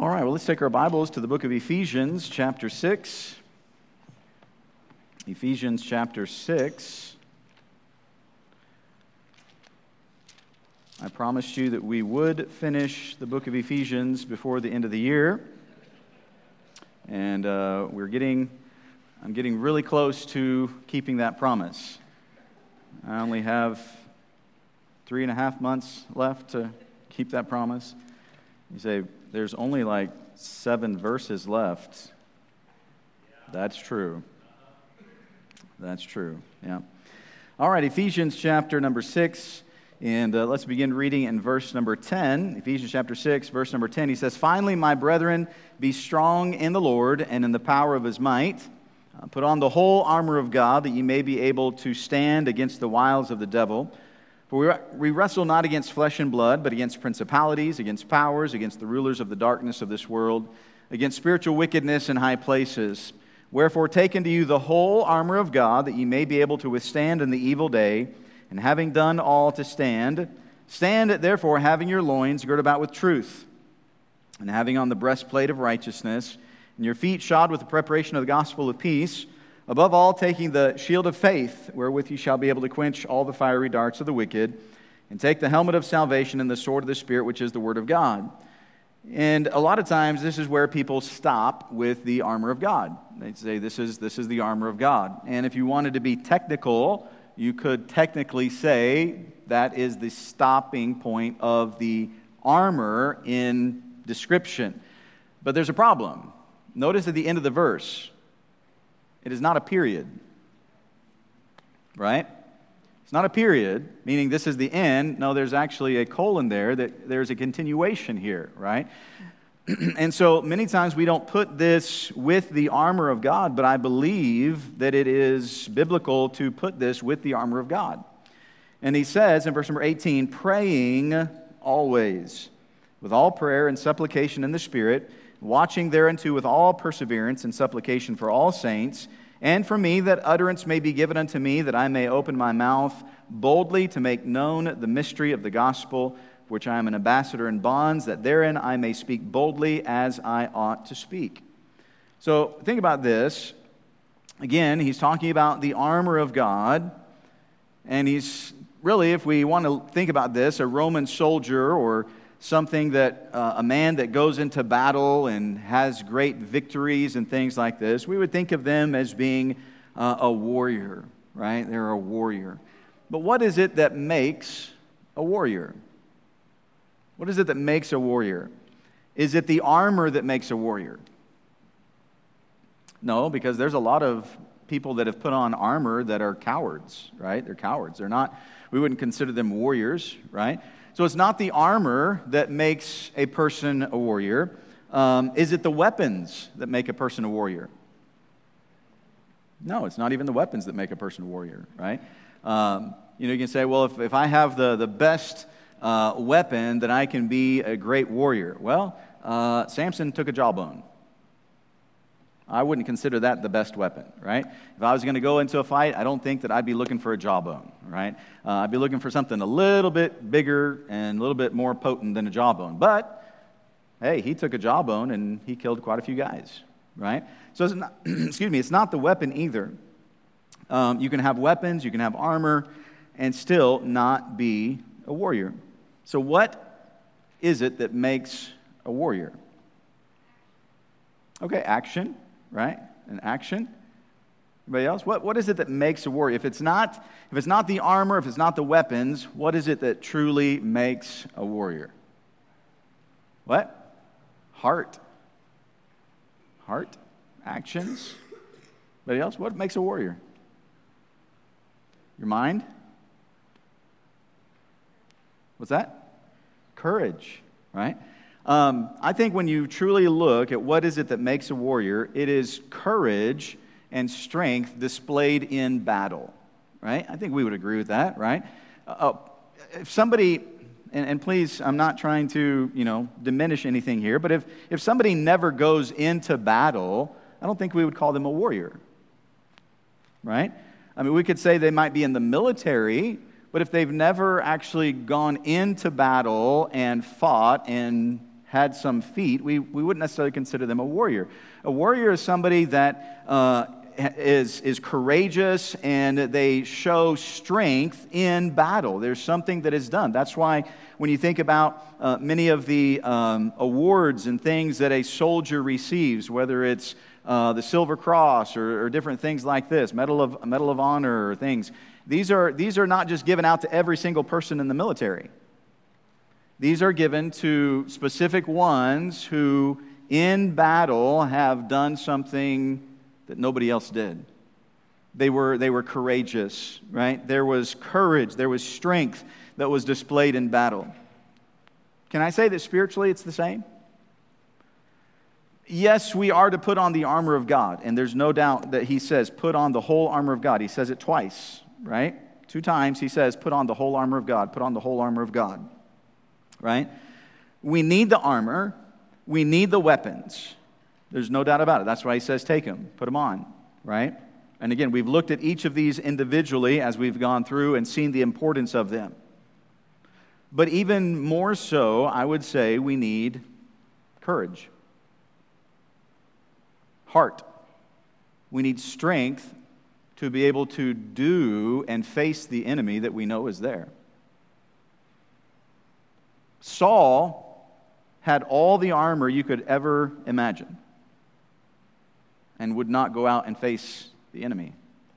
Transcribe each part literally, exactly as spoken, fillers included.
All right, well, let's take our Bibles to the book of Ephesians, chapter six. Ephesians, chapter six. I promised you that we would finish the book of Ephesians before the end of the year. And uh, we're getting, I'm getting really close to keeping that promise. I only have three and a half months left to keep that promise. You say, there's only like seven verses left. That's true. That's true, yeah. All right, Ephesians chapter number six, and uh, let's begin reading in verse number ten. Ephesians chapter six, verse number ten, he says, "Finally, my brethren, be strong in the Lord and in the power of his might. Uh, put on the whole armor of God, that ye may be able to stand against the wiles of the devil. For we, we wrestle not against flesh and blood, but against principalities, against powers, against the rulers of the darkness of this world, against spiritual wickedness in high places. Wherefore take unto you the whole armor of God, that ye may be able to withstand in the evil day, and having done all to stand, stand therefore having your loins girt about with truth, and having on the breastplate of righteousness, and your feet shod with the preparation of the gospel of peace, above all taking the shield of faith, wherewith ye shall be able to quench all the fiery darts of the wicked, and take the helmet of salvation and the sword of the Spirit, which is the word of God." And a lot of times this is where people stop with the armor of God. They say this is this is the armor of God. And if you wanted to be technical, you could technically say that is the stopping point of the armor in description. But there's a problem. Notice at the end of the verse, it is not a period, right? It's not a period, meaning this is the end. No, there's actually a colon there, that there's a continuation here, right? And so many times we don't put this with the armor of God, but I believe that it is biblical to put this with the armor of God. And he says in verse number eighteen, "Praying always, with all prayer and supplication in the Spirit, watching thereunto with all perseverance and supplication for all saints, and for me, that utterance may be given unto me, that I may open my mouth boldly to make known the mystery of the gospel, for which I am an ambassador in bonds, that therein I may speak boldly as I ought to speak." So think about this. Again, he's talking about the armor of God, and he's really, if we want to think about this, a Roman soldier or something that uh, a man that goes into battle and has great victories and things like this, we would think of them as being uh, a warrior, right? They're a warrior. But what is it that makes a warrior? What is it that makes a warrior? Is it the armor that makes a warrior? No, because there's a lot of people that have put on armor that are cowards, right? They're cowards. They're not, we wouldn't consider them warriors, right? So it's not the armor that makes a person a warrior. Um, is it the weapons that make a person a warrior? No, it's not even the weapons that make a person a warrior, right? Um, you know, you can say, well, if, if I have the, the best uh, weapon, then I can be a great warrior. Well, uh, Samson took a jawbone. I wouldn't consider that the best weapon, right? If I was going to go into a fight, I don't think that I'd be looking for a jawbone, right? Uh, I'd be looking for something a little bit bigger and a little bit more potent than a jawbone. But, hey, he took a jawbone and he killed quite a few guys, right? So, it's not, excuse me, it's not the weapon either. Um, you can have weapons, you can have armor, and still not be a warrior. So what is it that makes a warrior? Okay, action. Right? An action. Anybody else? What what is it that makes a warrior? If it's not if it's not the armor, if it's not the weapons, what is it that truly makes a warrior? What? Heart. Heart. Actions. Anybody else? What makes a warrior? Your mind? What's that? Courage, right? Um, I think when you truly look at what is it that makes a warrior, it is courage and strength displayed in battle, right? I think we would agree with that, right? Uh, if somebody, and, and please, I'm not trying to, you know, diminish anything here, but if, if somebody never goes into battle, I don't think we would call them a warrior, right? I mean, we could say they might be in the military, but if they've never actually gone into battle and fought and had some feat, we, we wouldn't necessarily consider them a warrior. A warrior is somebody that uh, is, is courageous and they show strength in battle. There's something that is done. That's why when you think about uh, many of the um, awards and things that a soldier receives, whether it's uh, the Silver Cross or, or different things like this, Medal of, Medal of Honor or things, these are, these are not just given out to every single person in the military. These are given to specific ones who in battle have done something that nobody else did. They were, they were courageous, right? There was courage, there was strength that was displayed in battle. Can I say that spiritually it's the same? Yes, we are to put on the armor of God, and there's no doubt that he says, put on the whole armor of God. He says it twice, right? Two times he says, put on the whole armor of God, put on the whole armor of God. Right? We need the armor. We need the weapons. There's no doubt about it. That's why he says take them, put them on, right? And again, we've looked at each of these individually as we've gone through and seen the importance of them. But even more so, I would say we need courage, heart. We need strength to be able to do and face the enemy that we know is there. Saul had all the armor you could ever imagine and would not go out and face the enemy.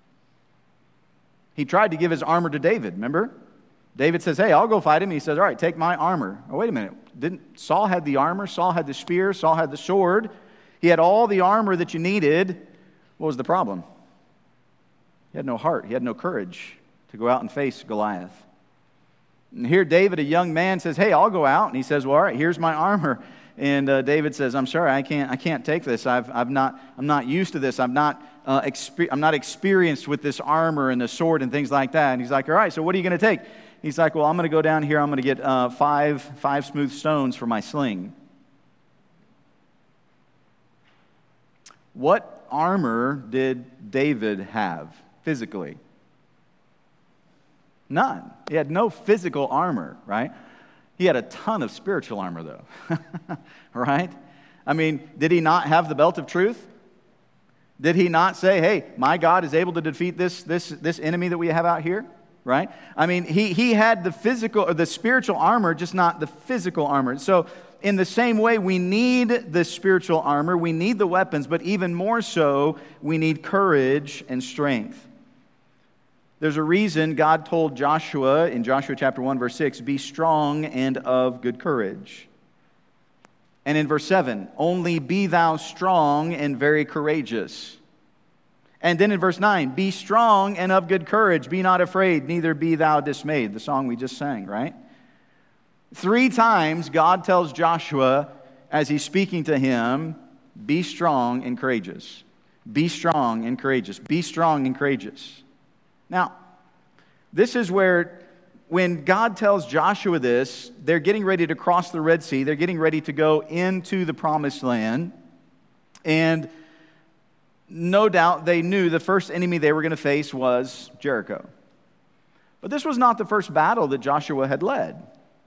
He tried to give his armor to David, remember? David says, hey, I'll go fight him. He says, all right, take my armor. Oh, wait a minute. Didn't Saul had the armor? Saul had the spear. Saul had the sword. He had all the armor that you needed. What was the problem? He had no heart. He had no courage to go out and face Goliath. And here David, a young man, says, hey, I'll go out. And he says, well, all right, here's my armor. And uh, David says, I'm sorry, I can't I can't take this. I've, I've not, I'm not used to this. I'm not, uh, exper- I'm not experienced with this armor and the sword and things like that. And he's like, all right, so what are you going to take? He's like, well, I'm going to go down here. I'm going to get uh, five, five smooth stones for my sling. What armor did David have physically? None. He had no physical armor, right? He had a ton of spiritual armor, though, right? I mean, did he not have the belt of truth? Did he not say, hey, my God is able to defeat this, this, this enemy that we have out here, right? I mean, he, he had the physical or the spiritual armor, just not the physical armor. So in the same way, we need the spiritual armor, we need the weapons, but even more so, we need courage and strength. There's a reason God told Joshua in Joshua chapter one, verse six, be strong and of good courage. And in verse seven, only be thou strong and very courageous. And then in verse nine, be strong and of good courage, be not afraid, neither be thou dismayed. The song we just sang, right? Three times God tells Joshua, as he's speaking to him, be strong and courageous. Be strong and courageous. Be strong and courageous. Now, this is where, when God tells Joshua this, they're getting ready to cross the Red Sea. They're getting ready to go into the Promised Land. And no doubt they knew the first enemy they were going to face was Jericho. But this was not the first battle that Joshua had led.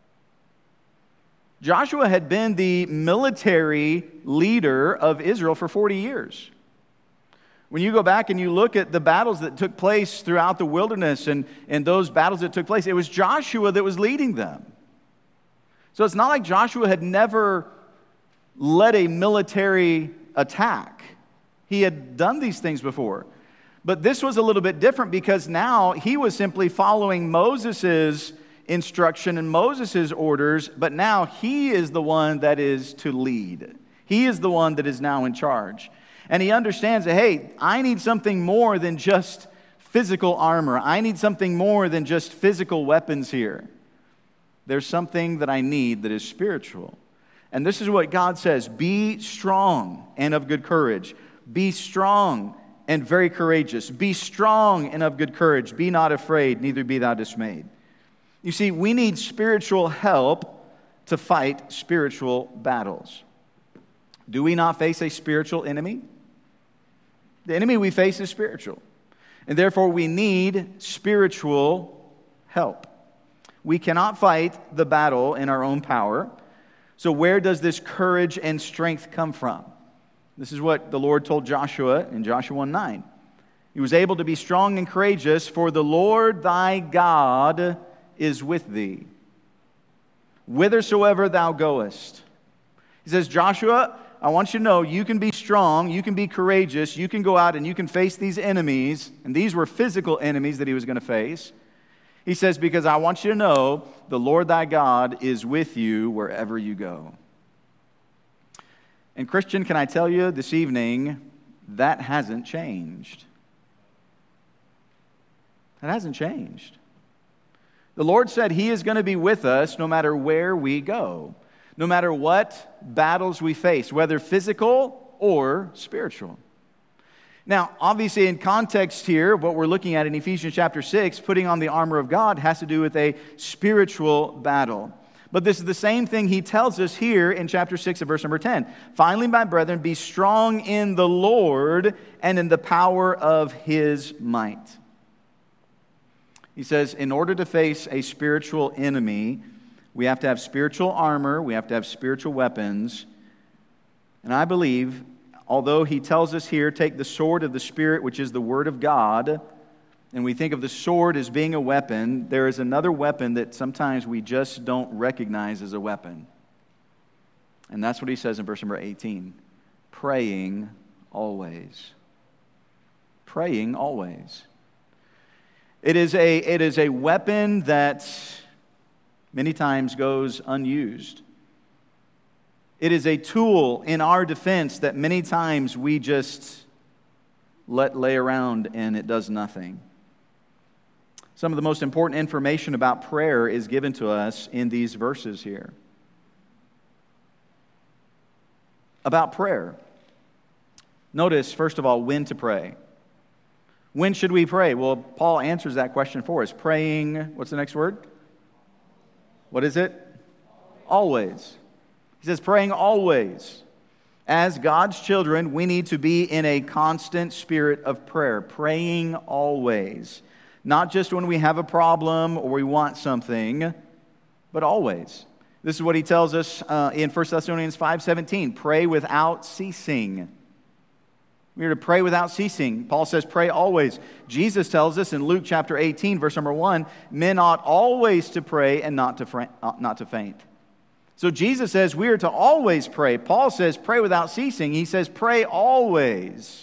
Joshua had been the military leader of Israel for forty years. When you go back and you look at the battles that took place throughout the wilderness and, and those battles that took place, it was Joshua that was leading them. So it's not like Joshua had never led a military attack. He had done these things before. But this was a little bit different because now he was simply following Moses' instruction and Moses' orders, but now he is the one that is to lead. He is the one that is now in charge. And he understands that, hey, I need something more than just physical armor. I need something more than just physical weapons here. There's something that I need that is spiritual. And this is what God says, be strong and of good courage. Be strong and very courageous. Be strong and of good courage. Be not afraid, neither be thou dismayed. You see, we need spiritual help to fight spiritual battles. Do we not face a spiritual enemy? The enemy we face is spiritual. And therefore we need spiritual help. We cannot fight the battle in our own power. So where does this courage and strength come from? This is what the Lord told Joshua in Joshua one nine. He was able to be strong and courageous, for the Lord thy God is with thee, whithersoever thou goest. He says, Joshua, I want you to know you can be strong, you can be courageous, you can go out and you can face these enemies, and these were physical enemies that he was going to face. He says, because I want you to know the Lord thy God is with you wherever you go. And Christian, can I tell you this evening, that hasn't changed. That hasn't changed. The Lord said He is going to be with us no matter where we go, no matter what battles we face, whether physical or spiritual. Now, obviously in context here, what we're looking at in Ephesians chapter six, putting on the armor of God has to do with a spiritual battle. But this is the same thing He tells us here in chapter six of verse number ten. Finally, my brethren, be strong in the Lord and in the power of His might. He says, in order to face a spiritual enemy, we have to have spiritual armor, we have to have spiritual weapons. And I believe, although He tells us here, take the sword of the Spirit, which is the Word of God, and we think of the sword as being a weapon, there is another weapon that sometimes we just don't recognize as a weapon. And that's what He says in verse number eighteen. Praying always. Praying always. It is a, it is a weapon that many times goes unused. It is a tool in our defense that many times we just let lay around and it does nothing. Some of the most important information about prayer is given to us in these verses here. About prayer. Notice, first of all, when to pray. When should we pray? Well, Paul answers that question for us. Praying, what's the next word? What is it? Always. He says praying always. As God's children, we need to be in a constant spirit of prayer. Praying always. Not just when we have a problem or we want something, but always. This is what he tells us uh, in First Thessalonians five seventeen. Pray without ceasing. We are to pray without ceasing. Paul says pray always. Jesus tells us in Luke chapter eighteen, verse number one, men ought always to pray and not to, fr- not to faint. So Jesus says we are to always pray. Paul says pray without ceasing. He says pray always.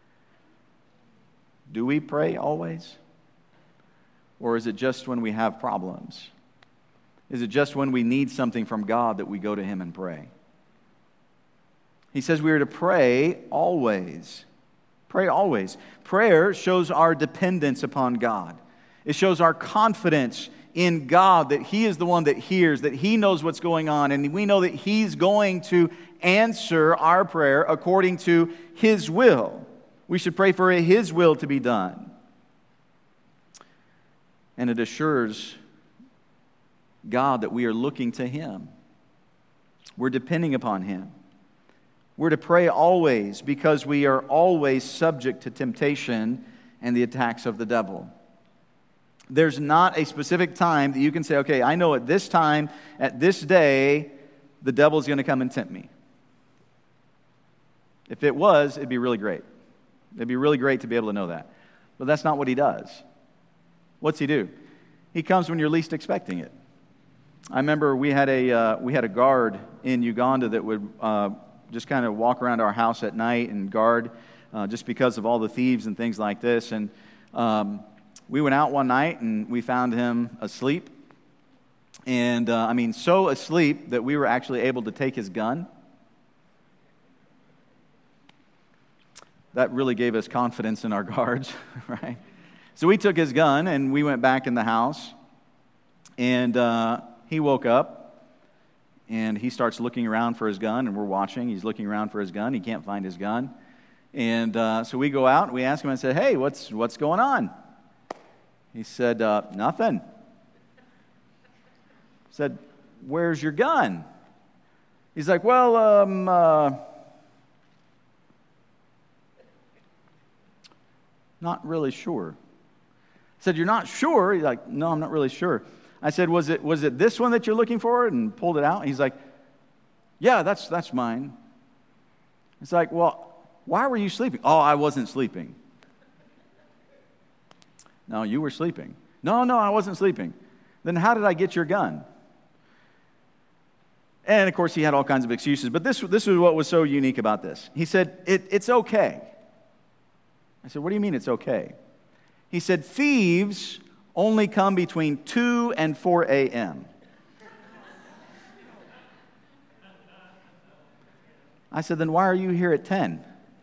Do we pray always? Or is it just when we have problems? Is it just when we need something from God that we go to Him and pray? He says we are to pray always. Pray always. Prayer shows our dependence upon God. It shows our confidence in God that He is the one that hears, that He knows what's going on, and we know that He's going to answer our prayer according to His will. We should pray for His will to be done. And it assures God that we are looking to Him. We're depending upon Him. We're to pray always because we are always subject to temptation and the attacks of the devil. There's not a specific time that you can say, okay, I know at this time, at this day, the devil's going to come and tempt me. If it was, it'd be really great. It'd be really great to be able to know that. But that's not what he does. What's he do? He comes when you're least expecting it. I remember we had a uh, we had a guard in Uganda that would uh, just kind of walk around our house at night and guard uh, just because of all the thieves and things like this. And um, we went out one night and we found him asleep. And uh, I mean, so asleep that we were actually able to take his gun. That really gave us confidence in our guards, right? So we took his gun and we went back in the house. And uh, he woke up and he starts looking around for his gun, and we're watching. He's looking around for his gun. He can't find his gun. And uh, so we go out and we ask him and said, hey, what's what's going on? He said, uh, nothing. I said, where's your gun? He's like, well, um, uh, not really sure. I said, you're not sure? He's like, no, I'm not really sure. I said, was it was it this one that you're looking for? And pulled it out. And he's like, Yeah, that's, that's mine. It's like, well, why were you sleeping? Oh, I wasn't sleeping. No, you were sleeping. No, no, I wasn't sleeping. Then how did I get your gun? And of course, he had all kinds of excuses. But this, this was what was so unique about this. He said, it, it's okay. I said, what do you mean it's okay? He said, thieves only come between two and four a.m. I said, then why are you here at ten?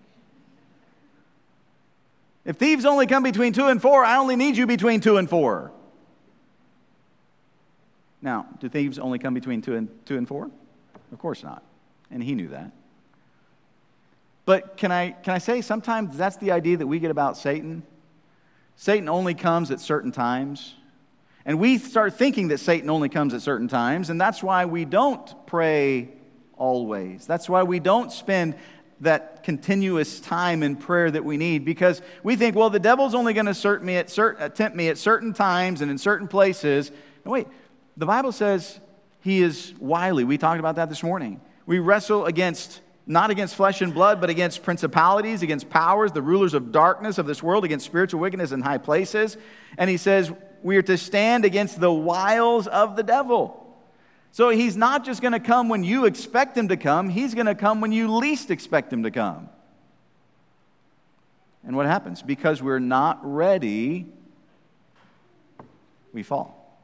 If thieves only come between two and four, I only need you between two and four. Now, do thieves only come between two and two and four? Of course not. And he knew that. But can I can I say sometimes that's the idea that we get about Satan? Satan only comes at certain times. And we start thinking that Satan only comes at certain times, and that's why we don't pray always. That's why we don't spend that continuous time in prayer that we need, because we think, well, the devil's only going to assert me at certain, attempt me at certain times and in certain places. And wait, the Bible says he is wily. We talked about that this morning. We wrestle against, not against flesh and blood, but against principalities, against powers, the rulers of darkness of this world, against spiritual wickedness in high places. And he says we are to stand against the wiles of the devil. So he's not just going to come when you expect him to come. He's going to come when you least expect him to come. And what happens? Because we're not ready, we fall.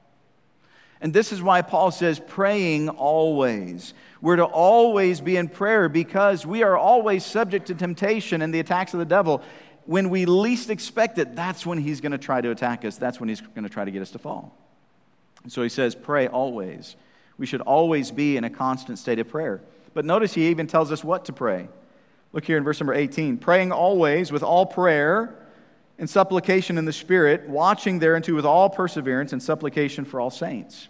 And this is why Paul says praying always. We're to always be in prayer because we are always subject to temptation and the attacks of the devil. When we least expect it, that's when he's going to try to attack us. That's when he's going to try to get us to fall. And so he says pray always. We should always be in a constant state of prayer. But notice he even tells us what to pray. Look here in verse number eighteen. Praying always with all prayer and supplication in the Spirit, watching thereunto with all perseverance and supplication for all saints.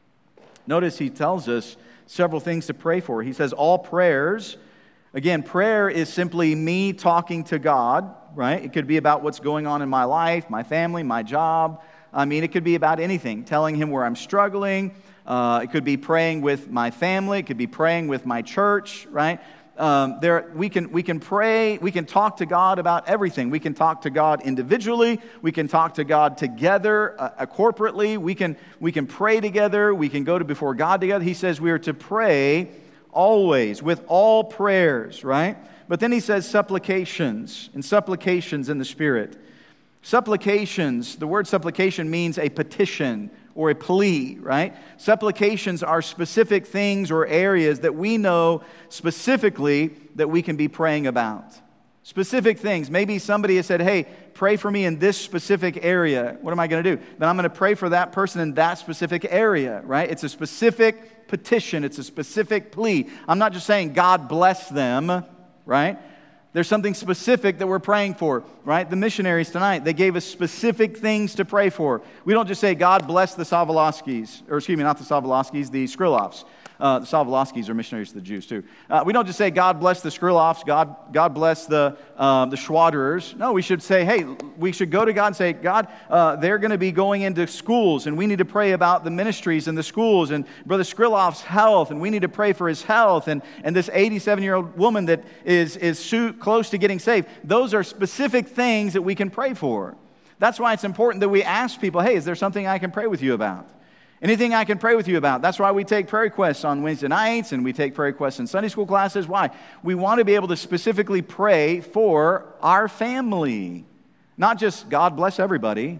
Notice he tells us several things to pray for. He says all prayers. Again, prayer is simply me talking to God, right? It could be about what's going on in my life, my family, my job. I mean, it could be about anything. Telling him where I'm struggling. Uh, it could be praying with my family. It could be praying with my church, right? Um, there, we can we can pray. We can talk to God about everything. We can talk to God individually. We can talk to God together, uh, uh, corporately. We can we can pray together. We can go to before God together. He says we are to pray always with all prayers, right? But then he says supplications and supplications in the Spirit. Supplications. The word supplication means a petition or a plea, right? Supplications are specific things or areas that we know specifically that we can be praying about. Specific things. Maybe somebody has said, hey, pray for me in this specific area. What am I going to do? Then I'm going to pray for that person in that specific area, right? It's a specific petition. It's a specific plea. I'm not just saying God bless them, right? There's something specific that we're praying for, right? The missionaries tonight, they gave us specific things to pray for. We don't just say, God bless the Sovolosky's, or excuse me, not the Sovolosky's, the Skrilovs. Uh, the Sovolosky's are missionaries to the Jews too. Uh, we don't just say, God bless the Skrilovs, God, God bless the um, the Schwaderers. No, we should say, hey, we should go to God and say, God, uh, they're going to be going into schools, and we need to pray about the ministries in the schools, and Brother Skrilov's health, and we need to pray for his health, and, and this eighty-seven-year-old woman that is, is so close to getting saved. Those are specific things that we can pray for. That's why it's important that we ask people, hey, is there something I can pray with you about? Anything I can pray with you about. That's why we take prayer requests on Wednesday nights and we take prayer requests in Sunday school classes. Why? We want to be able to specifically pray for our family. Not just God bless everybody.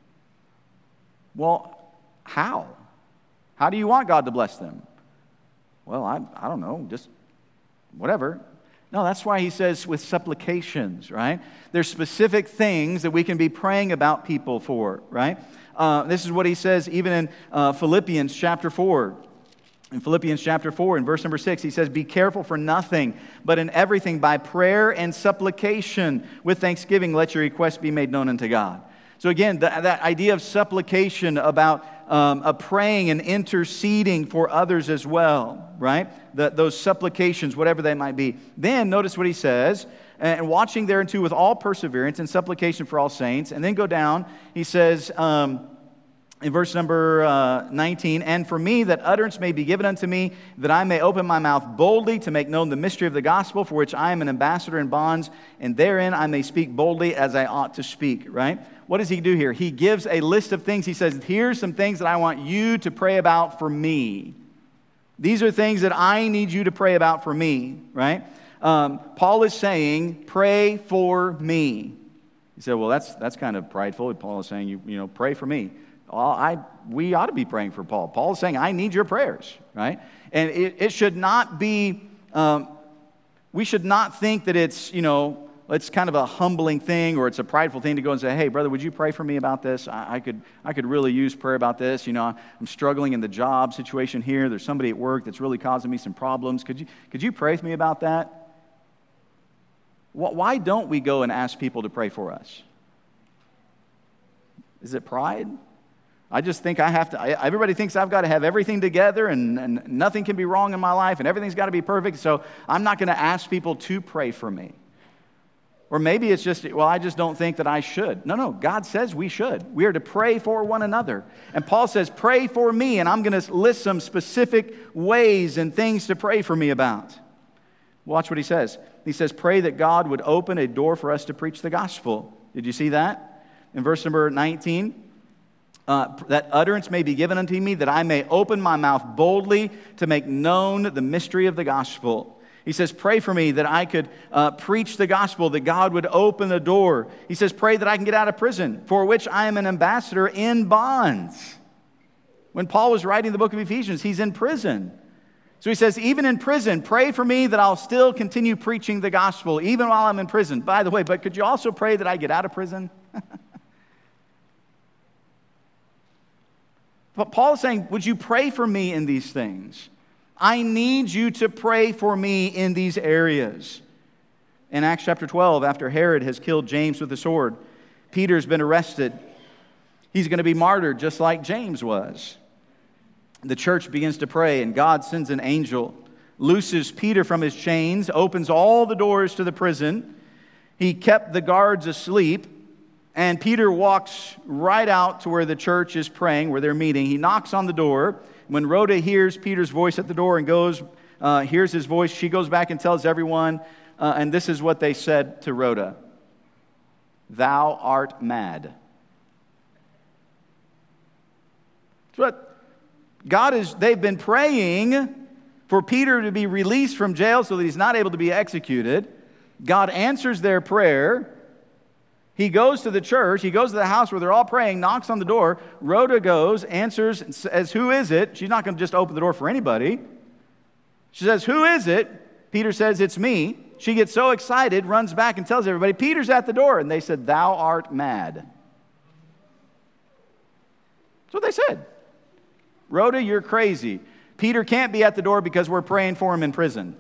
Well, how? How do you want God to bless them? Well, I, I don't know, just whatever. No, that's why he says with supplications, right? There's specific things that we can be praying about people for, right? Uh, this is what he says even in uh, Philippians chapter four. In Philippians chapter four, in verse number six, he says, be careful for nothing, but in everything by prayer and supplication with thanksgiving, let your requests be made known unto God. So again, the, that idea of supplication about um, a praying and interceding for others as well, right? The, those supplications, whatever they might be. Then notice what he says, and watching thereunto with all perseverance and supplication for all saints. And then go down, he says, um, In verse number uh, nineteen, and for me that utterance may be given unto me, that I may open my mouth boldly to make known the mystery of the gospel, for which I am an ambassador in bonds, and therein I may speak boldly as I ought to speak, right? What does he do here? He gives a list of things. He says, here's some things that I want you to pray about for me. These are things that I need you to pray about for me, right? Um, Paul is saying, pray for me. He said, well, that's that's kind of prideful. Paul is saying, you, you know, pray for me. I, we ought to be praying for Paul. Paul is saying, I need your prayers, right? And it, it should not be, um, we should not think that it's, you know, it's kind of a humbling thing or it's a prideful thing to go and say, hey, brother, would you pray for me about this? I, I could I could really use prayer about this. You know, I'm struggling in the job situation here. There's somebody at work that's really causing me some problems. Could you, could you pray with me about that? Why don't we go and ask people to pray for us? Is it pride? I just think I have to, I, everybody thinks I've got to have everything together and, and nothing can be wrong in my life and everything's got to be perfect, so I'm not going to ask people to pray for me. Or maybe it's just, well, I just don't think that I should. No, no, God says we should. We are to pray for one another. And Paul says, pray for me, and I'm going to list some specific ways and things to pray for me about. Watch what he says. He says, pray that God would open a door for us to preach the gospel. Did you see that? In verse number nineteen, Uh, that utterance may be given unto me, that I may open my mouth boldly to make known the mystery of the gospel. He says, pray for me that I could uh, preach the gospel, that God would open the door. He says, pray that I can get out of prison, for which I am an ambassador in bonds. When Paul was writing the book of Ephesians, he's in prison. So he says, even in prison, pray for me that I'll still continue preaching the gospel, even while I'm in prison. By the way, but could you also pray that I get out of prison? But Paul is saying, would you pray for me in these things? I need you to pray for me in these areas. In Acts chapter twelve, after Herod has killed James with the sword, Peter's been arrested. He's going to be martyred just like James was. The church begins to pray, and God sends an angel, looses Peter from his chains, opens all the doors to the prison. He kept the guards asleep. And Peter walks right out to where the church is praying, where they're meeting. He knocks on the door. When Rhoda hears Peter's voice at the door and goes, uh, hears his voice, she goes back and tells everyone, uh, and this is what they said to Rhoda. Thou art mad. That's what God is, they've been praying for Peter to be released from jail so that he's not able to be executed. God answers their prayer. He goes to the church, he goes to the house where they're all praying, knocks on the door. Rhoda goes, answers, and says, who is it? She's not going to just open the door for anybody. She says, who is it? Peter says, it's me. She gets so excited, runs back and tells everybody, Peter's at the door. And they said, thou art mad. That's what they said. Rhoda, you're crazy. Peter can't be at the door because we're praying for him in prison.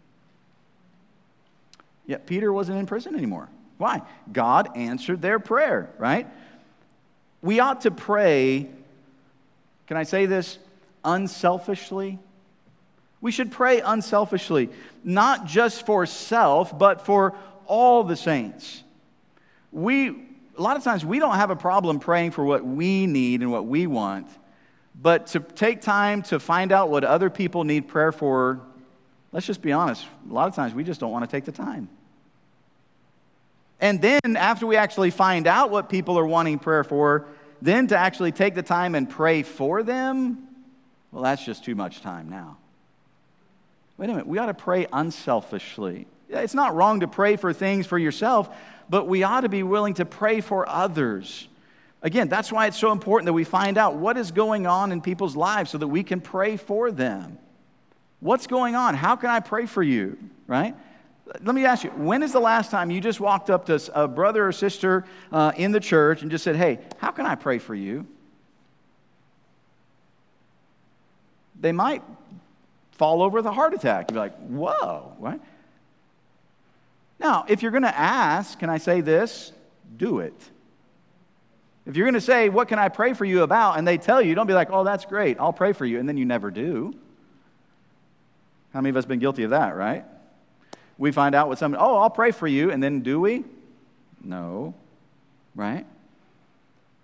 Yet Peter wasn't in prison anymore. Why? God answered their prayer, right? We ought to pray, can I say this, unselfishly? We should pray unselfishly, not just for self, but for all the saints. We, a lot of times we don't have a problem praying for what we need and what we want, but to take time to find out what other people need prayer for, let's just be honest, a lot of times we just don't want to take the time. And then after we actually find out what people are wanting prayer for, then to actually take the time and pray for them, well, that's just too much time now. Wait a minute, we ought to pray unselfishly. It's not wrong to pray for things for yourself, but we ought to be willing to pray for others. Again, that's why it's so important that we find out what is going on in people's lives so that we can pray for them. What's going on? How can I pray for you, right? Let me ask you, when is the last time you just walked up to a brother or sister uh, in the church and just said, hey, how can I pray for you? They might fall over with a heart attack. You'd be like, whoa, what? Now, if you're going to ask, can I say this? Do it. If you're going to say, what can I pray for you about? And they tell you, don't be like, oh, that's great, I'll pray for you. And then you never do. How many of us have been guilty of that, right? We find out what somebody, oh, I'll pray for you, and then do we? No, right?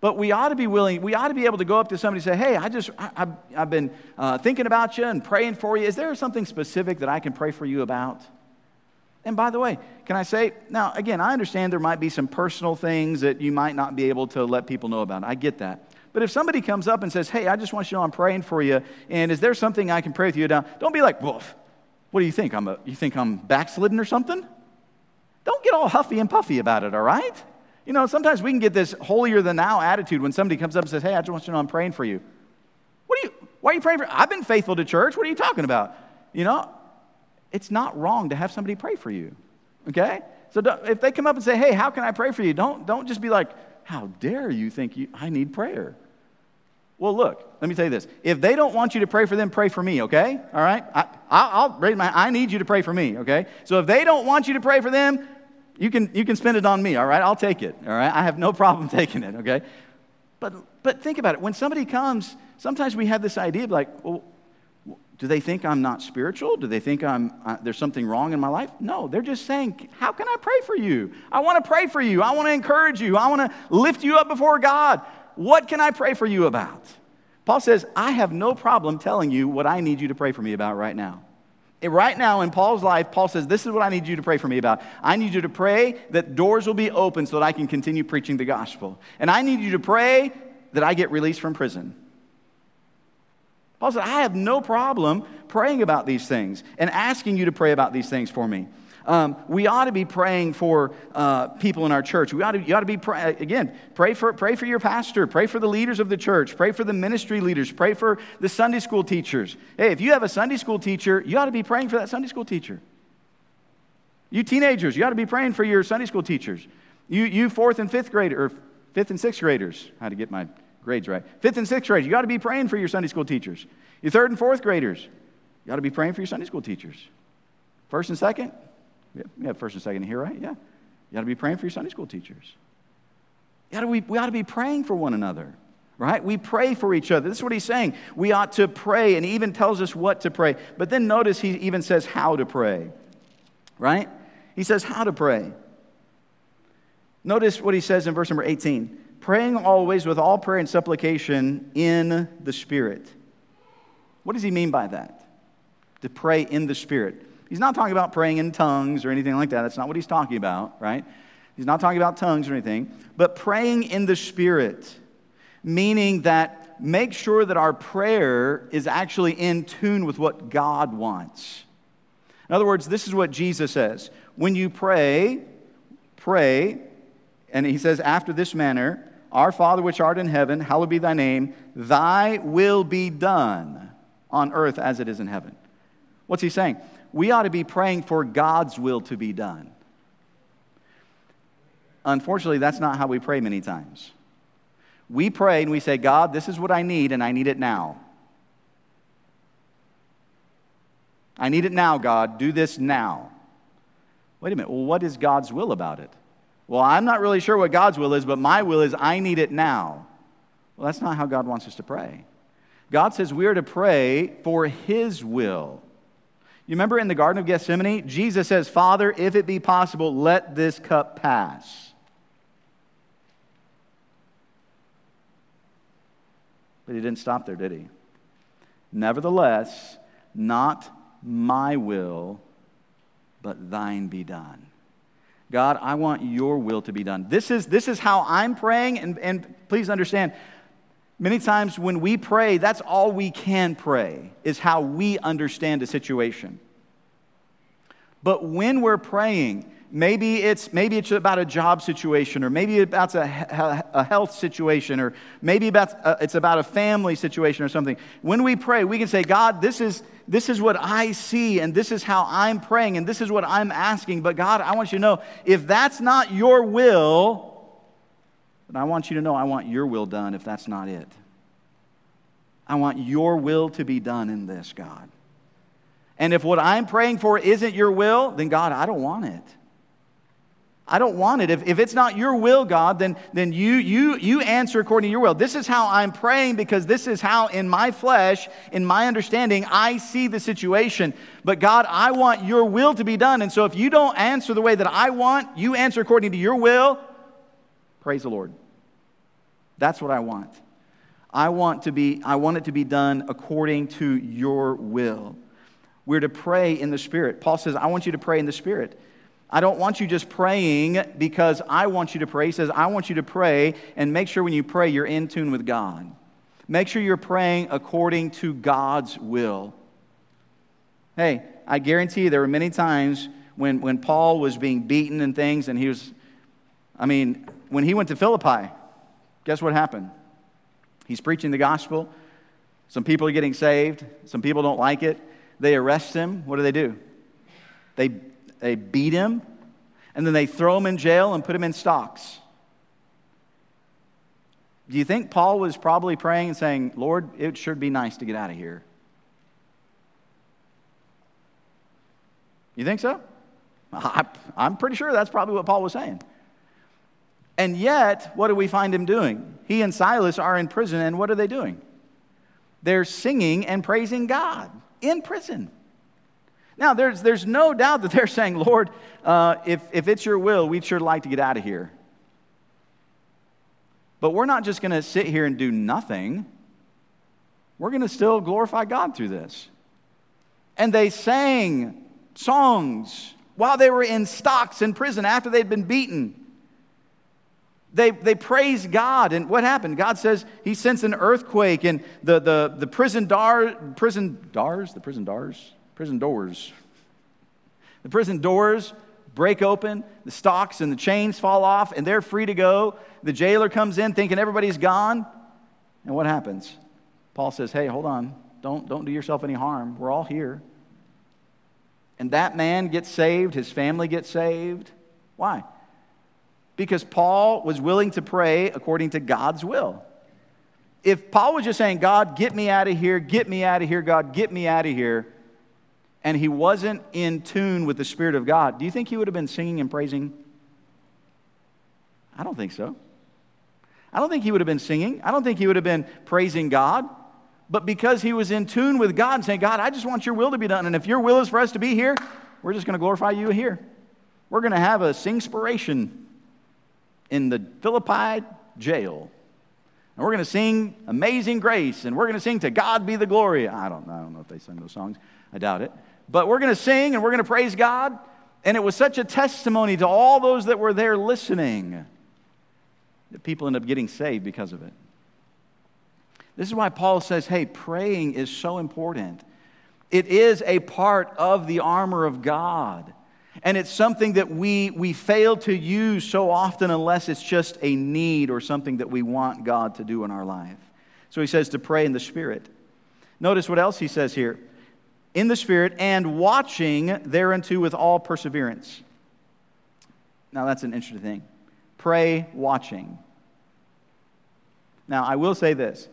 But we ought to be willing, we ought to be able to go up to somebody and say, hey, I just, I, I've, I've been uh, thinking about you and praying for you. Is there something specific that I can pray for you about? And by the way, can I say, now, again, I understand there might be some personal things that you might not be able to let people know about. I get that. But if somebody comes up and says, hey, I just want you to know I'm praying for you, and is there something I can pray with you about? Don't be like, well, what do you think? I'm a, you think I'm backslidden or something? Don't get all huffy and puffy about it, all right? You know, sometimes we can get this holier-than-thou attitude when somebody comes up and says, hey, I just want you to know I'm praying for you. What are you, why are you praying for? I've been faithful to church. What are you talking about? You know, it's not wrong to have somebody pray for you, okay? So if they come up and say, hey, how can I pray for you? Don't, don't just be like, how dare you think you, I need prayer? Well, look, let me tell you this. If they don't want you to pray for them, pray for me, okay? All right? I, I'll raise my, I need you to pray for me, okay? So if they don't want you to pray for them, You can you can spend it on me, all right? I'll take it, all right? I have no problem taking it, okay? But but think about it. When somebody comes, sometimes we have this idea of like, well, do they think I'm not spiritual? Do they think I'm uh, there's something wrong in my life? No, they're just saying, how can I pray for you? I want to pray for you. I want to encourage you. I want to lift you up before God. What can I pray for you about? Paul says, I have no problem telling you what I need you to pray for me about right now. Right now in Paul's life, Paul says, this is what I need you to pray for me about. I need you to pray that doors will be open so that I can continue preaching the gospel. And I need you to pray that I get released from prison. Paul said, I have no problem praying about these things and asking you to pray about these things for me. Um, we ought to be praying for uh, people in our church. We ought to, you ought to be, pray, again, pray for, pray for your pastor. Pray for the leaders of the church. Pray for the ministry leaders. Pray for the Sunday school teachers. Hey, if you have a Sunday school teacher, you ought to be praying for that Sunday school teacher. You teenagers, you ought to be praying for your Sunday school teachers. You, you fourth and fifth grade, or fifth and sixth graders, how to get my grades right. Fifth and sixth graders, you ought to be praying for your Sunday school teachers. You third and fourth graders, you ought to be praying for your Sunday school teachers. First and second, we have first and second here, right? Yeah. You ought to be praying for your Sunday school teachers. You ought to, we, we ought to be praying for one another, right? We pray for each other. This is what he's saying. We ought to pray, and he even tells us what to pray. But then notice he even says how to pray, right? He says how to pray. Notice what he says in verse number eighteen. Praying always with all prayer and supplication in the Spirit. What does he mean by that? To pray in the Spirit. He's not talking about praying in tongues or anything like that. That's not what he's talking about, right? He's not talking about tongues or anything. But praying in the Spirit, meaning that make sure that our prayer is actually in tune with what God wants. In other words, this is what Jesus says. When you pray, pray, and he says, after this manner, Our Father which art in heaven, hallowed be thy name, thy will be done on earth as it is in heaven. What's he saying? We ought to be praying for God's will to be done. Unfortunately, that's not how we pray many times. We pray and we say, God, this is what I need, and I need it now. I need it now, God. Do this now. Wait a minute. Well, what is God's will about it? Well, I'm not really sure what God's will is, but my will is I need it now. Well, that's not how God wants us to pray. God says we are to pray for His will. You remember in the Garden of Gethsemane, Jesus says, Father, if it be possible, let this cup pass. But He didn't stop there, did He? Nevertheless, not my will, but thine be done. God, I want your will to be done. This is, this is how I'm praying, and, and please understand, many times when we pray, that's all we can pray, is how we understand a situation. But when we're praying, maybe it's maybe it's about a job situation, or maybe about a, a health situation, or maybe about a, it's about a family situation or something. When we pray, we can say, God, this is this is what I see, and this is how I'm praying, and this is what I'm asking. But God, I want you to know, if that's not your will, then I want you to know I want your will done if that's not it. I want your will to be done in this, God. And if what I'm praying for isn't your will, then God, I don't want it. I don't want it. If, if it's not your will, God, then, then you, you, you answer according to your will. This is how I'm praying, because this is how in my flesh, in my understanding, I see the situation. But God, I want your will to be done. And so if you don't answer the way that I want, you answer according to your will, praise the Lord. That's what I want. I want to be, I want it to be done according to your will. We're to pray in the Spirit. Paul says, I want you to pray in the Spirit. I don't want you just praying because I want you to pray. He says, I want you to pray, and make sure when you pray, you're in tune with God. Make sure you're praying according to God's will. Hey, I guarantee you there were many times when, when Paul was being beaten and things, and he was, I mean, when he went to Philippi, guess what happened? He's preaching the gospel. Some people are getting saved. Some people don't like it. They arrest him. What do they do? They, they beat him, and then they throw him in jail and put him in stocks. Do you think Paul was probably praying and saying, Lord, it should be nice to get out of here? You think so? I, I'm pretty sure that's probably what Paul was saying. And yet, what do we find him doing? He and Silas are in prison, and what are they doing? They're singing and praising God in prison. Now, there's, there's no doubt that they're saying, Lord, uh, if, if it's your will, we'd sure like to get out of here. But we're not just going to sit here and do nothing. We're going to still glorify God through this. And they sang songs while they were in stocks in prison after they'd been beaten. They, they praised God, and what happened? God says he sends an earthquake, and the, the, the prison dar, prison doors, the prison doors, prison doors, the prison doors break open, the stocks and the chains fall off, and they're free to go. The jailer comes in thinking everybody's gone, and what happens? Paul says, hey, hold on, don't, don't do yourself any harm. We're all here. And that man gets saved, his family gets saved. Why? Because Paul was willing to pray according to God's will. If Paul was just saying, God, get me out of here, get me out of here, God, get me out of here, and he wasn't in tune with the Spirit of God, do you think he would have been singing and praising? I don't think so. I don't think he would have been singing. I don't think he would have been praising God. But because he was in tune with God and saying, God, I just want your will to be done, and if your will is for us to be here, we're just going to glorify you here. We're going to have a singspiration in the Philippi jail. And we're going to sing Amazing Grace, and we're going to sing To God Be the Glory. I don't, I don't know if they sing those songs. I doubt it. But we're going to sing, and we're going to praise God. And it was such a testimony to all those that were there listening that people end up getting saved because of it. This is why Paul says, hey, praying is so important. It is a part of the armor of God. And it's something that we, we fail to use so often unless it's just a need or something that we want God to do in our life. So he says to pray in the Spirit. Notice what else he says here. In the Spirit, and watching thereunto with all perseverance. Now that's an interesting thing. Pray watching. Now I will say this.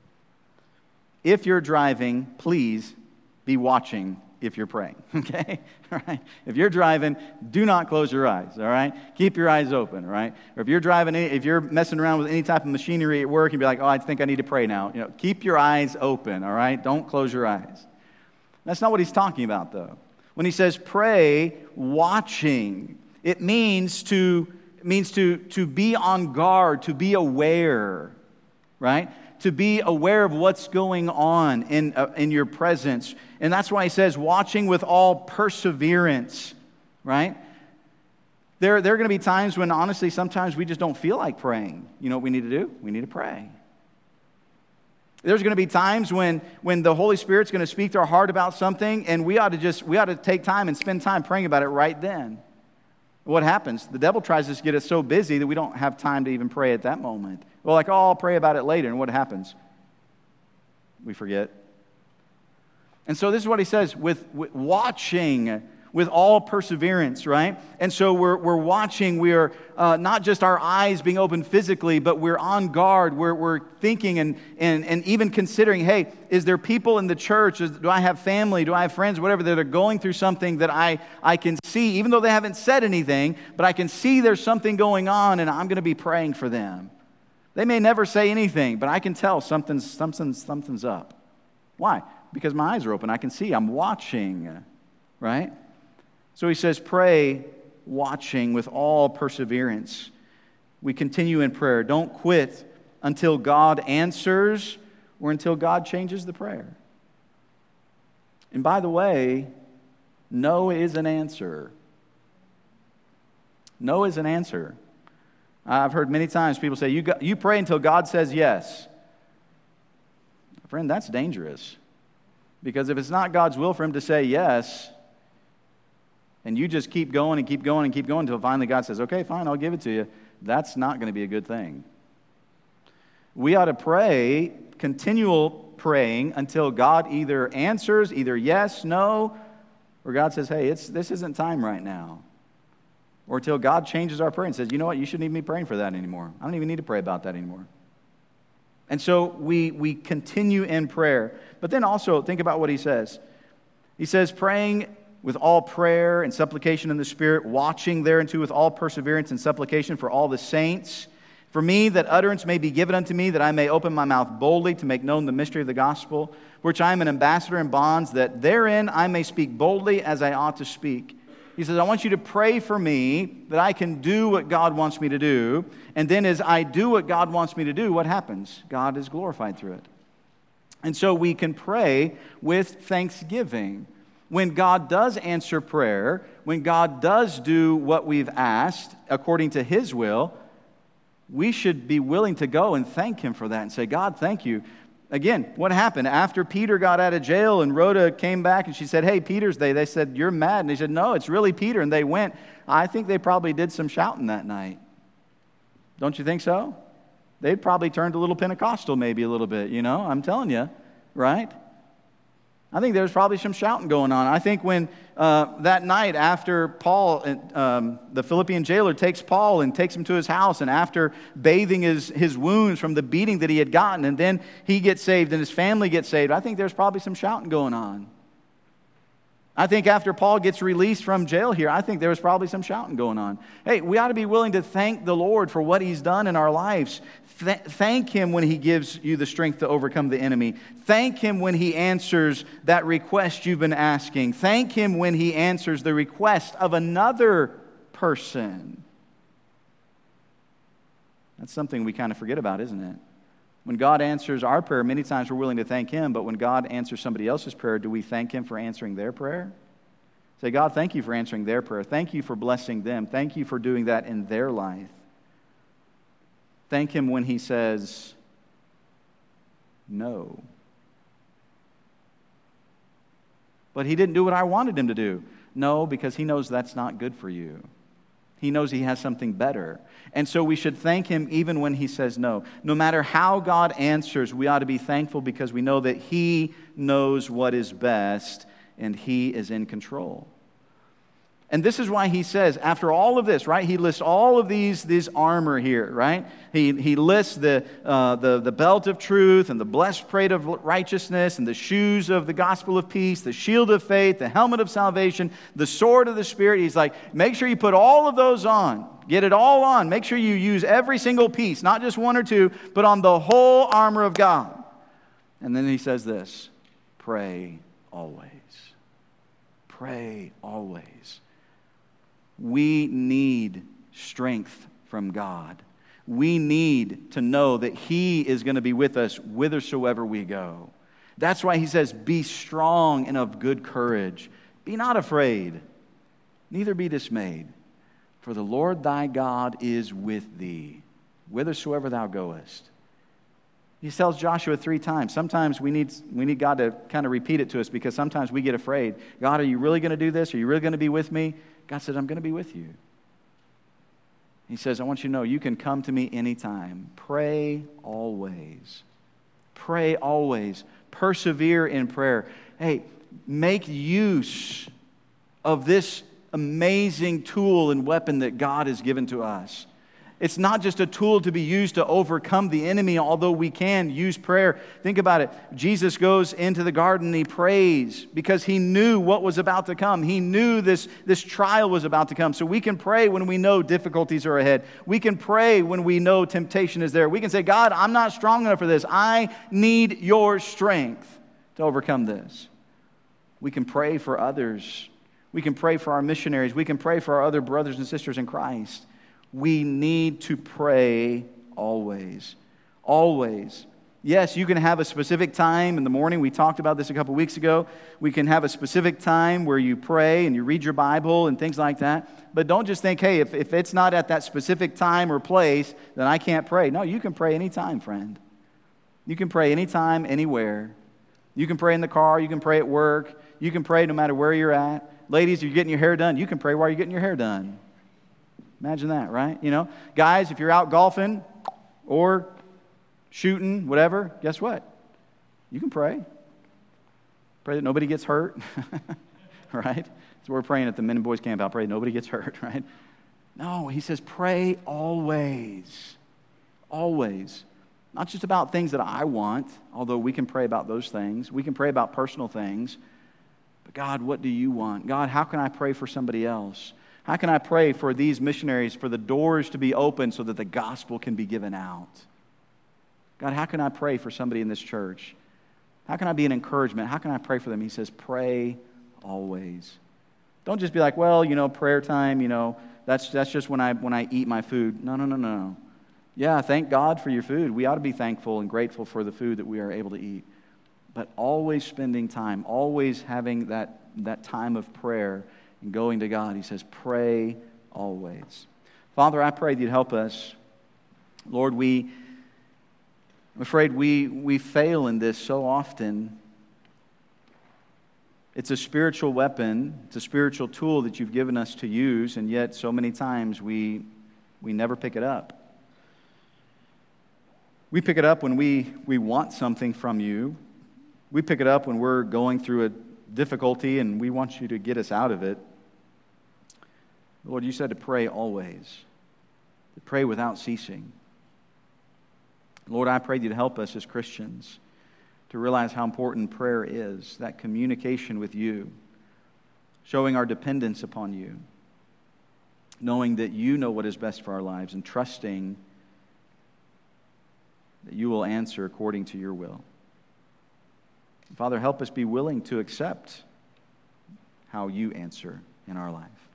If you're driving, please be watching if you're praying, okay? All right? If you're driving, do not close your eyes, all right? Keep your eyes open, all right? Or if you're driving, if you're messing around with any type of machinery at work and be like, oh, I think I need to pray now. You know, keep your eyes open, all right? Don't close your eyes. That's not what he's talking about, though. When he says pray watching, it means to, it means to, to be on guard, to be aware, right? To be aware of what's going on in, uh, in your presence. And that's why he says, watching with all perseverance, right? There, there are going to be times when, honestly, sometimes we just don't feel like praying. You know what we need to do? We need to pray. There's going to be times when, when the Holy Spirit's going to speak to our heart about something, and we ought to just, we ought to take time and spend time praying about it right then. What happens? The devil tries to get us so busy that we don't have time to even pray at that moment. Well, like, oh, I'll pray about it later. And what happens? We forget. And so this is what he says, with, with watching, with all perseverance, right? And so we're, we're watching, we are uh, not just our eyes being open physically, but we're on guard, we're, we're thinking and, and, and even considering, hey, is there people in the church, is, do I have family, do I have friends, whatever, that are going through something that I, I can see, even though they haven't said anything, but I can see there's something going on and I'm going to be praying for them. They may never say anything, but I can tell something's, something's, something's up. Why? Because my eyes are open. I can see. I'm watching, right? So he says, pray watching with all perseverance. We continue in prayer. Don't quit until God answers or until God changes the prayer. And by the way, no is an answer. No is an answer. I've heard many times people say, you, got, you pray until God says yes. Friend, that's dangerous. Because if it's not God's will for him to say yes, and you just keep going and keep going and keep going until finally God says, okay, fine, I'll give it to you, that's not going to be a good thing. We ought to pray, continual praying, until God either answers, either yes, no, or God says, hey, it's this isn't time right now. Or until God changes our prayer and says, you know what, you shouldn't even be praying for that anymore. I don't even need to pray about that anymore. And so we, we continue in prayer. But then also, think about what he says. He says, praying with all prayer and supplication in the Spirit, watching thereunto with all perseverance and supplication for all the saints. For me, that utterance may be given unto me, that I may open my mouth boldly to make known the mystery of the gospel, which I am an ambassador in bonds, that therein I may speak boldly as I ought to speak. He says, I want you to pray for me that I can do what God wants me to do. And then as I do what God wants me to do, what happens? God is glorified through it. And so we can pray with thanksgiving. When God does answer prayer, when God does do what we've asked according to His will, we should be willing to go and thank Him for that and say, God, thank you. Again, what happened? After Peter got out of jail and Rhoda came back and she said, hey, Peter's they. They said, you're mad. And he said, no, it's really Peter. And they went. I think they probably did some shouting that night. Don't you think so? They probably turned a little Pentecostal maybe a little bit, you know, I'm telling you, right? I think there's probably some shouting going on. I think when uh, that night after Paul, um, the Philippian jailer takes Paul and takes him to his house, and after bathing his, his wounds from the beating that he had gotten, and then he gets saved and his family gets saved, I think there's probably some shouting going on. I think after Paul gets released from jail here, I think there was probably some shouting going on. Hey, we ought to be willing to thank the Lord for what He's done in our lives. Th- thank Him when He gives you the strength to overcome the enemy. Thank Him when He answers that request you've been asking. Thank Him when He answers the request of another person. That's something we kind of forget about, isn't it? When God answers our prayer, many times we're willing to thank Him, but when God answers somebody else's prayer, do we thank Him for answering their prayer? Say, God, thank you for answering their prayer. Thank you for blessing them. Thank you for doing that in their life. Thank Him when He says no. But He didn't do what I wanted Him to do. No, because He knows that's not good for you. He knows He has something better. And so we should thank Him even when He says no. No matter how God answers, we ought to be thankful because we know that He knows what is best and He is in control. And this is why He says, after all of this, right, He lists all of these, these armor here, right? He, he lists the, uh, the, the belt of truth and the breastplate of righteousness and the shoes of the gospel of peace, the shield of faith, the helmet of salvation, the sword of the Spirit. He's like, make sure you put all of those on. Get it all on. Make sure you use every single piece, not just one or two, but on the whole armor of God. And then He says this, pray always. Pray always. We need strength from God. We need to know that He is going to be with us whithersoever we go. That's why He says, be strong and of good courage. Be not afraid, neither be dismayed. For the Lord thy God is with thee, whithersoever thou goest. He tells Joshua three times. Sometimes we need, we need God to kind of repeat it to us because sometimes we get afraid. God, are you really going to do this? Are you really going to be with me? God said, I'm going to be with you. He says, I want you to know you can come to me anytime. Pray always. Pray always. Persevere in prayer. Hey, make use of this amazing tool and weapon that God has given to us. It's not just a tool to be used to overcome the enemy, although we can use prayer. Think about it. Jesus goes into the garden and He prays because He knew what was about to come. He knew this, this trial was about to come. So we can pray when we know difficulties are ahead. We can pray when we know temptation is there. We can say, God, I'm not strong enough for this. I need your strength to overcome this. We can pray for others. We can pray for our missionaries. We can pray for our other brothers and sisters in Christ. We need to pray always. always. Yes, you can have a specific time in the morning. We talked about this a couple weeks ago. We can have a specific time where you pray and you read your Bible and things like that. But don't just think, hey, if, if it's not at that specific time or place, then I can't pray. No, you can pray anytime, friend. You can pray anytime, anywhere. You can pray in the car. You can pray at work. You can pray no matter where you're at. Ladies, you're getting your hair done. You can pray while you're getting your hair done. Imagine that, right? You know, guys, if you're out golfing or shooting, whatever, guess what? You can pray. Pray that nobody gets hurt, right? So we're praying at the men and boys camp out. Pray nobody gets hurt, right? No, he says pray always. Always. Not just about things that I want, although we can pray about those things. We can pray about personal things. But God, what do you want? God, how can I pray for somebody else? How can I pray for these missionaries, for the doors to be open so that the gospel can be given out? God, how can I pray for somebody in this church? How can I be an encouragement? How can I pray for them? He says, pray always. Don't just be like, well, you know, prayer time, you know, that's that's just when I when I eat my food. No, no, no, no. Yeah, thank God for your food. We ought to be thankful and grateful for the food that we are able to eat. But always spending time, always having that, that time of prayer and going to God. He says, pray always. Father, I pray that you'd help us. Lord, we, I'm afraid we, we fail in this so often. It's a spiritual weapon. It's a spiritual tool that you've given us to use, and yet so many times we, we never pick it up. We pick it up when we, we want something from you. We pick it up when we're going through a difficulty and we want you to get us out of it. Lord, you said to pray always, to pray without ceasing. Lord, I pray you'd help us as Christians to realize how important prayer is, that communication with you, showing our dependence upon you, knowing that you know what is best for our lives, and trusting that you will answer according to your will. Father, help us be willing to accept how you answer in our life.